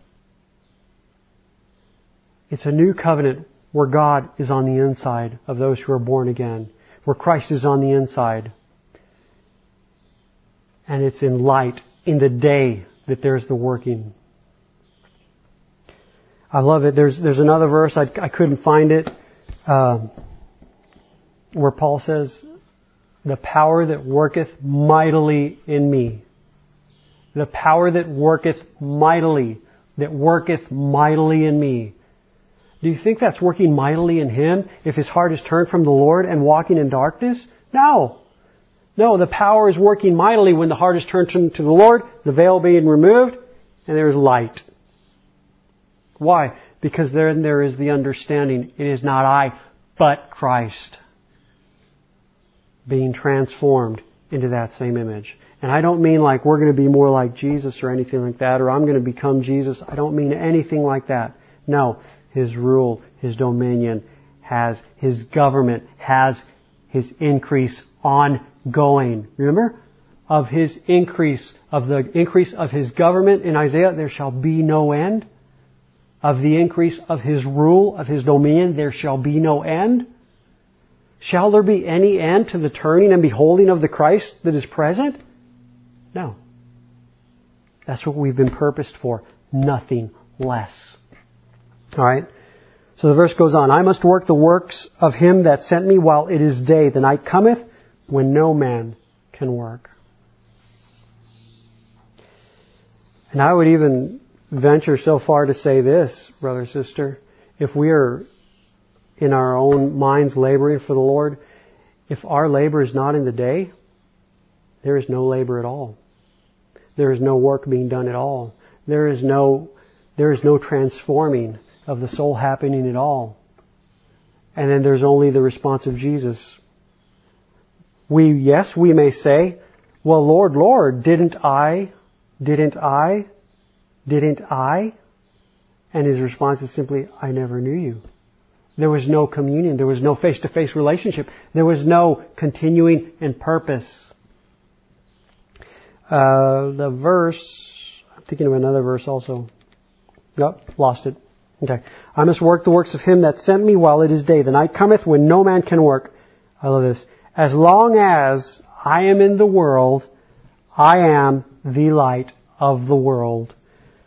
Speaker 1: It's a new covenant where God is on the inside of those who are born again, where Christ is on the inside. And it's in light, in the day, that there's the working. I love it. There's there's another verse, I, I couldn't find it, uh, where Paul says, the power that worketh mightily in me. The power that worketh mightily, that worketh mightily in me. Do you think that's working mightily in him if his heart is turned from the Lord and walking in darkness? No. No, the power is working mightily when the heart is turned to the Lord, the veil being removed, and there is light. Why? Because then there is the understanding, it is not I, but Christ being transformed into that same image. And I don't mean like we're going to be more like Jesus or anything like that, or I'm going to become Jesus. I don't mean anything like that. No, His rule, His dominion has, His government has His increase ongoing. Remember? Of His increase, of the increase of His government in Isaiah, there shall be no end. Of the increase of His rule, of His dominion, there shall be no end. Shall there be any end to the turning and beholding of the Christ that is present? No. That's what we've been purposed for. Nothing less. Alright? So the verse goes on. I must work the works of Him that sent me while it is day. The night cometh when no man can work. And I would even venture so far to say this, brother, sister. If we are in our own minds laboring for the Lord, if our labor is not in the day, there is no labor at all. There is no work being done at all. There is no, there is no transforming of the soul happening at all. And then there's only the response of Jesus. We, yes, we may say, well, Lord, Lord, didn't I, didn't I, didn't I? And His response is simply, I never knew you. There was no communion. There was no face-to-face relationship. There was no continuing in purpose. Uh, the verse, I'm thinking of another verse also. Nope, lost it. Okay. I must work the works of Him that sent me while it is day. The night cometh when no man can work. I love this. As long as I am in the world, I am the light of the world.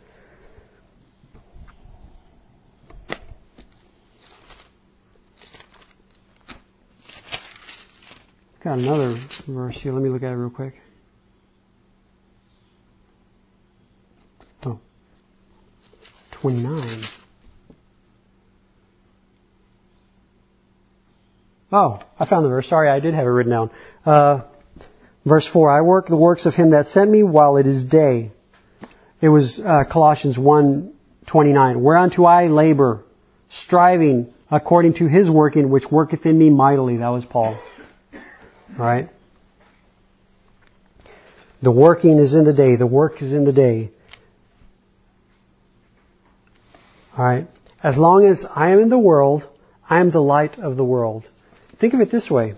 Speaker 1: Got another verse here. Let me look at it real quick. Oh. twenty-nine. Oh, I found the verse. Sorry, I did have it written down. Uh, Verse four, I work the works of him that sent me while it is day. It was uh, Colossians one twenty-nine. Whereunto I labor, striving according to his working, which worketh in me mightily. That was Paul. All right? The working is in the day. The work is in the day. All right? As long as I am in the world, I am the light of the world. Think of it this way.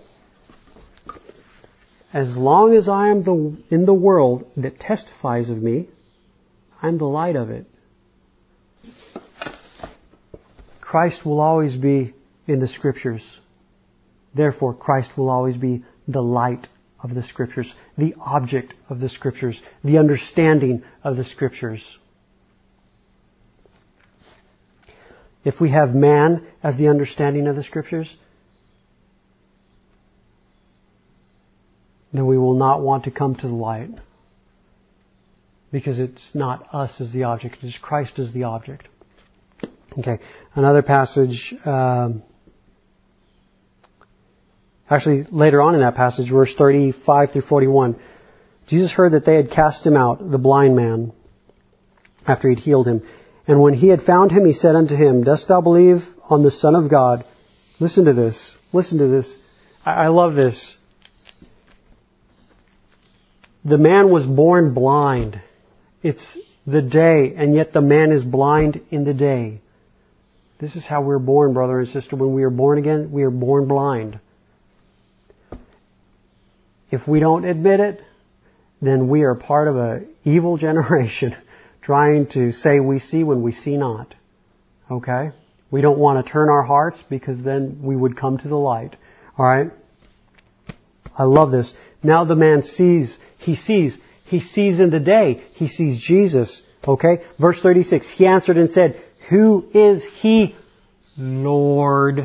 Speaker 1: As long as I am the, in the world that testifies of me, I'm the light of it. Christ will always be in the Scriptures. Therefore, Christ will always be the light of the Scriptures, the object of the Scriptures, the understanding of the Scriptures. If we have man as the understanding of the Scriptures, then we will not want to come to the light. Because it's not us as the object, it is Christ as the object. Okay, another passage, um, actually later on in that passage, verse thirty-five through forty-one, Jesus heard that they had cast him out, the blind man, after he had healed him. And when he had found him, he said unto him, Dost thou believe on the Son of God? Listen to this. Listen to this. I, I love this. The man was born blind. It's the day, and yet the man is blind in the day. This is how we're born, brother and sister. When we are born again, we are born blind. If we don't admit it, then we are part of an evil generation trying to say we see when we see not. Okay? We don't want to turn our hearts because then we would come to the light. Alright? I love this. Now the man sees, he sees, he sees in the day, he sees Jesus. Okay? Verse thirty-six, he answered and said, Who is he, Lord?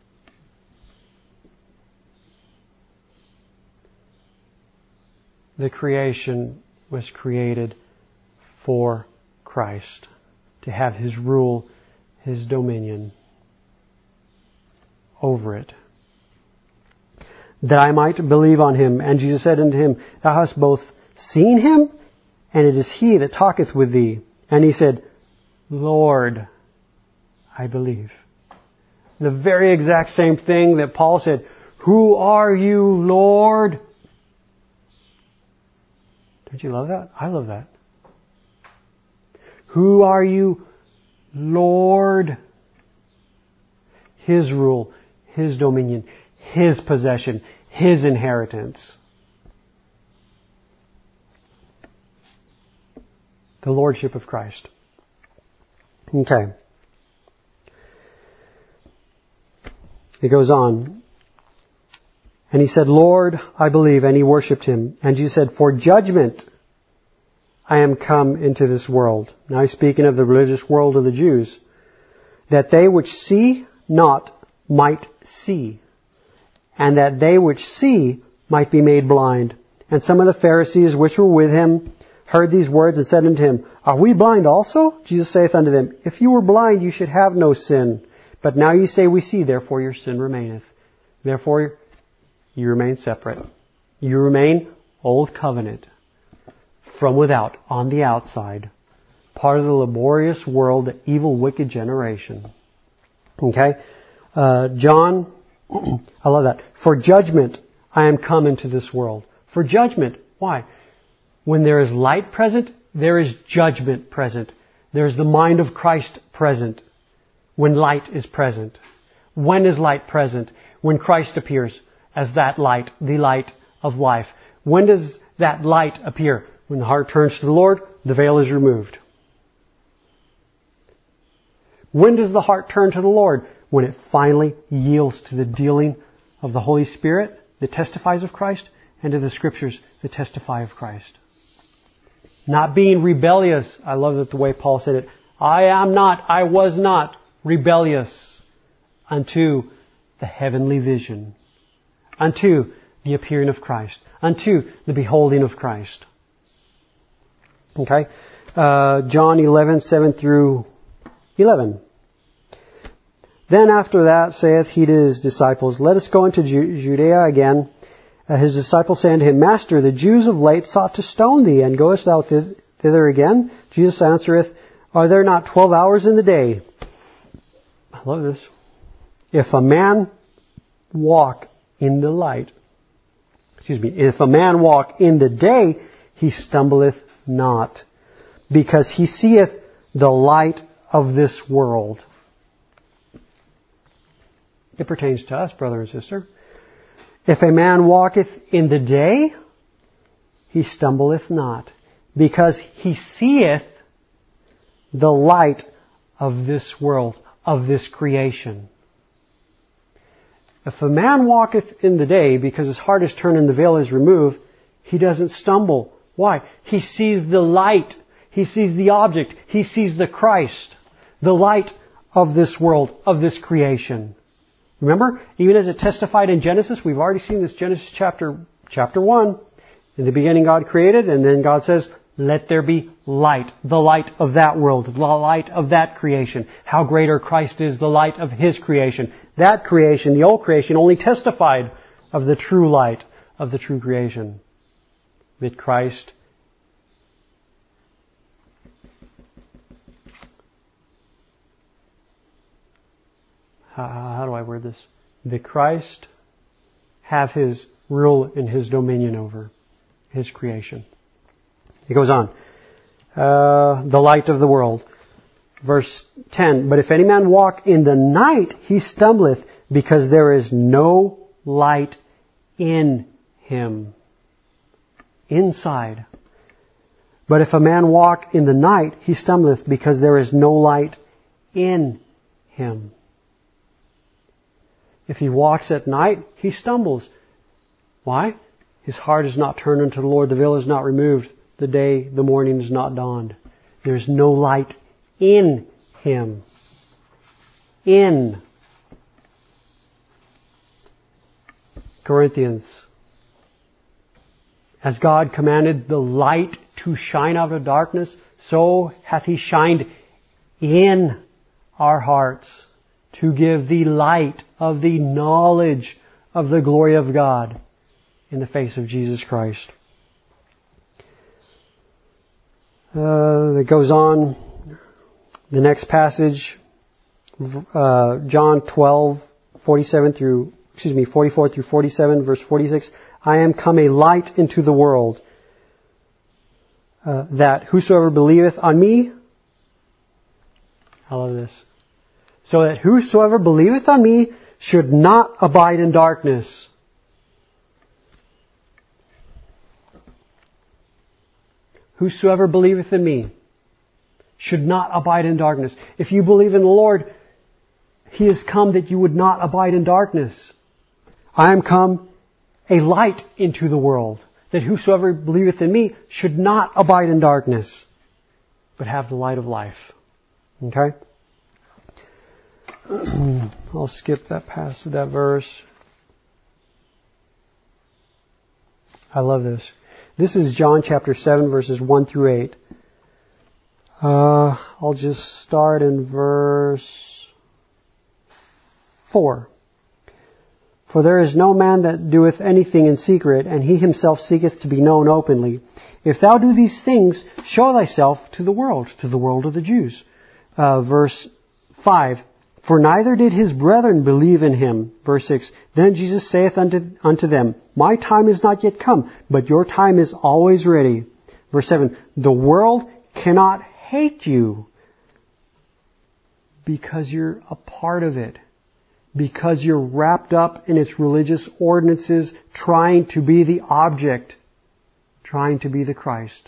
Speaker 1: The creation was created for Christ, to have His rule, His dominion over it. That I might believe on Him. And Jesus said unto him, Thou hast both seen Him, and it is He that talketh with thee. And he said, Lord, I believe. The very exact same thing that Paul said, Who are you, Lord? Don't you love that? I love that. Who are you, Lord? His rule, His dominion, His possession, His inheritance. The Lordship of Christ. Okay. It goes on. And he said, Lord, I believe. And he worshipped Him. And Jesus said, For judgment I am come into this world. Now he's speaking of the religious world of the Jews. That they which see not might see. And that they which see might be made blind. And some of the Pharisees which were with him heard these words and said unto him, Are we blind also? Jesus saith unto them, If you were blind, you should have no sin. But now you say, We see, therefore your sin remaineth. Therefore you remain separate. You remain old covenant. From without, on the outside. Part of the laborious world, the evil, wicked generation. Okay? Uh, John, I love that. For judgment I am come into this world. For judgment. Why? When there is light present, there is judgment present. There is the mind of Christ present. When light is present. When is light present? When Christ appears as that light, the light of life. When does that light appear? When the heart turns to the Lord, the veil is removed. When does the heart turn to the Lord? When it finally yields to the dealing of the Holy Spirit that testifies of Christ and to the Scriptures that testify of Christ. Not being rebellious. I love that the way Paul said it. I am not, I was not rebellious unto the heavenly vision. Unto the appearing of Christ. Unto the beholding of Christ. Okay? Uh, John eleven, seven through eleven. Then after that saith he to his disciples, Let us go into Ju- Judea again. Uh, his disciples say unto him, Master, the Jews of late sought to stone thee, and goest thou thither again? Jesus answereth, Are there not twelve hours in the day? I love this. If a man walk in the light, excuse me, if a man walk in the day, he stumbleth not, because he seeth the light of this world. It pertains to us, brother and sister. If a man walketh in the day, he stumbleth not, because he seeth the light of this world, of this creation. If a man walketh in the day, because his heart is turned and the veil is removed, he doesn't stumble. Why? He sees the light. He sees the object. He sees the Christ, the light of this world, of this creation. Remember, even as it testified in Genesis, we've already seen this Genesis chapter, chapter one. In the beginning God created, and then God says, let there be light, the light of that world, the light of that creation. How greater Christ is, the light of His creation. That creation, the old creation, only testified of the true light of the true creation. That Christ How, how do I word this? That Christ have His rule and His dominion over His creation. He goes on. Uh, the light of the world. Verse ten. But if any man walk in the night, he stumbleth, because there is no light in him. Inside. But if a man walk in the night, he stumbleth, because there is no light in him. If he walks at night, he stumbles. Why? His heart is not turned unto the Lord. The veil is not removed. The day, the morning is not dawned. There is no light in him. In. Corinthians. As God commanded the light to shine out of darkness, so hath He shined in our hearts, to give the light of the knowledge of the glory of God in the face of Jesus Christ. Uh, it goes on. The next passage, uh, John twelve, forty-seven through, excuse me, forty-four through forty-seven, verse forty-six. I am come a light into the world, uh, that whosoever believeth on me, I love this, so that whosoever believeth on me should not abide in darkness. Whosoever believeth in me should not abide in darkness. If you believe in the Lord, He has come that you would not abide in darkness. I am come a light into the world, that whosoever believeth in me should not abide in darkness, but have the light of life. Okay? I'll skip that passage, that verse. I love this. This is John chapter seven, verses one through eight. Uh, I'll just start in verse four. For there is no man that doeth anything in secret, and he himself seeketh to be known openly. If thou do these things, show thyself to the world, to the world of the Jews. Uh, verse five. For neither did his brethren believe in him. Verse six. Then Jesus saith unto, unto them, My time is not yet come, but your time is always ready. Verse seven. The world cannot hate you because you're a part of it. Because you're wrapped up in its religious ordinances, trying to be the object, trying to be the Christ.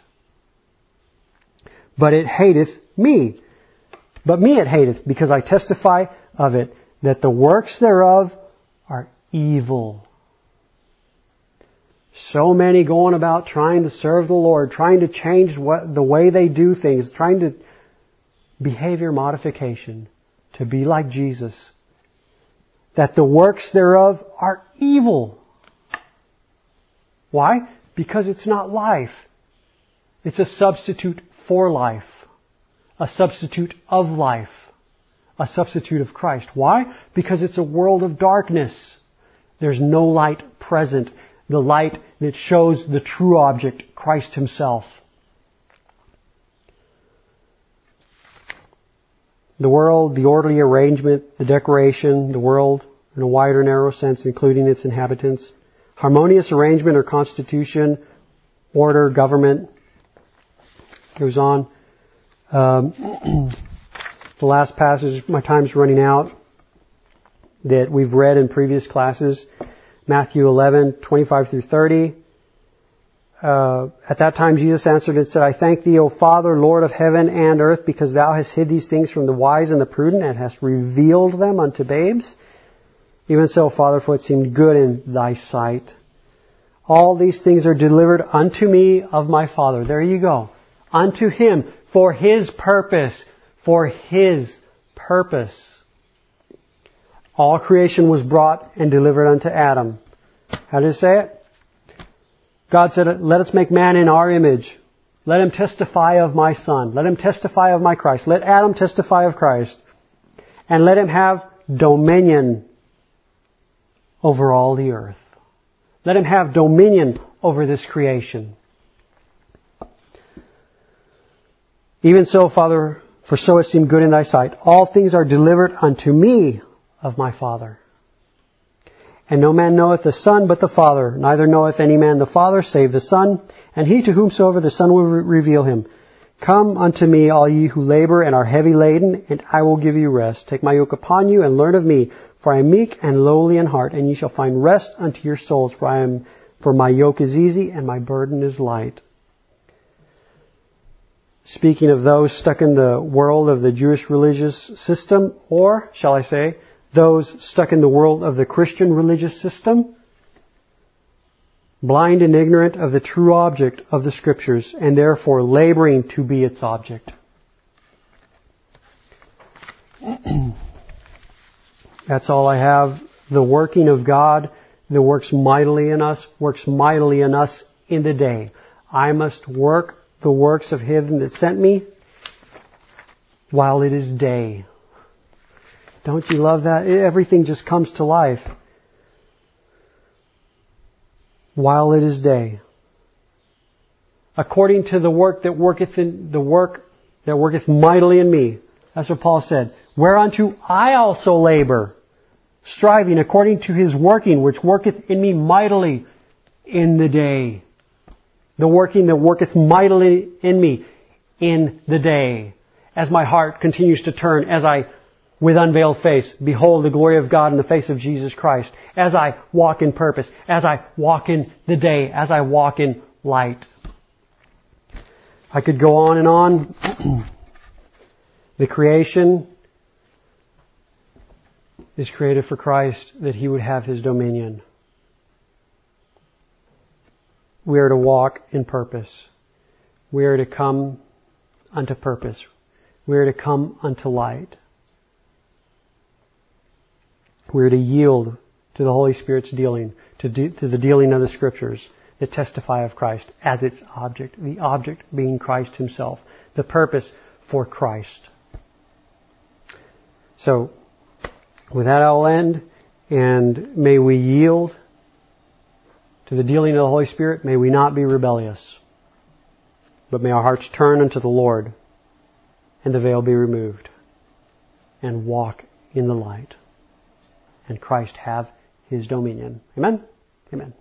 Speaker 1: But it hateth me. But me it hateth, because I testify of it, that the works thereof are evil. So many going about trying to serve the Lord, trying to change what, the way they do things, trying to behavior modification, to be like Jesus. That the works thereof are evil. Why? Because it's not life. It's a substitute for life. A substitute of life. A substitute of Christ. Why? Because it's a world of darkness. There's no light present. the light that shows the true object, Christ Himself. The world, the orderly arrangement, the decoration, the world in a wider, narrow sense, including its inhabitants. Harmonious arrangement or constitution, order, government. Goes on. Um, the last passage, my time's running out, that we've read in previous classes, Matthew eleven, twenty-five through thirty. Uh, at that time Jesus answered and said, I thank Thee, O Father, Lord of heaven and earth, because Thou hast hid these things from the wise and the prudent, and hast revealed them unto babes. Even so, Father, for it seemed good in Thy sight. All these things are delivered unto me of my Father. There you go. Unto Him, for His purpose. For His purpose. All creation was brought and delivered unto Adam. How did it say it? God said, let us make man in our image. Let him testify of my Son. Let him testify of my Christ. Let Adam testify of Christ. And let him have dominion over all the earth. Let him have dominion over this creation. Even so, Father, for so it seemed good in Thy sight. All things are delivered unto me of my Father. And no man knoweth the Son but the Father, neither knoweth any man the Father save the Son, and he to whomsoever the Son will re- reveal Him. Come unto me, all ye who labor and are heavy laden, and I will give you rest. Take my yoke upon you, and learn of me, for I am meek and lowly in heart, and ye shall find rest unto your souls, for I am, for my yoke is easy, and my burden is light. Speaking of those stuck in the world of the Jewish religious system, or, shall I say, those stuck in the world of the Christian religious system, blind and ignorant of the true object of the Scriptures, and therefore laboring to be its object. That's all I have. The working of God that works mightily in us, works mightily in us in the day. I must work the works of Him that sent me while it is day. Don't you love that? Everything just comes to life while it is day. According to the work that worketh in the work that worketh mightily in me. That's what Paul said. Whereunto I also labor, striving according to His working, which worketh in me mightily in the day. The working that worketh mightily in me in the day. As my heart continues to turn, as I with unveiled face behold the glory of God in the face of Jesus Christ, as I walk in purpose, as I walk in the day, as I walk in light. I could go on and on. The creation is created for Christ, that He would have His dominion. We are to walk in purpose. We are to come unto purpose. We are to come unto light. We are to yield to the Holy Spirit's dealing, to, de- to the dealing of the Scriptures that testify of Christ as its object. The object being Christ Himself. The purpose for Christ. So, with that I'll end. And may we yield to the dealing of the Holy Spirit. May we not be rebellious. But may our hearts turn unto the Lord. And the veil be removed. And walk in the light. And Christ have His dominion. Amen? Amen.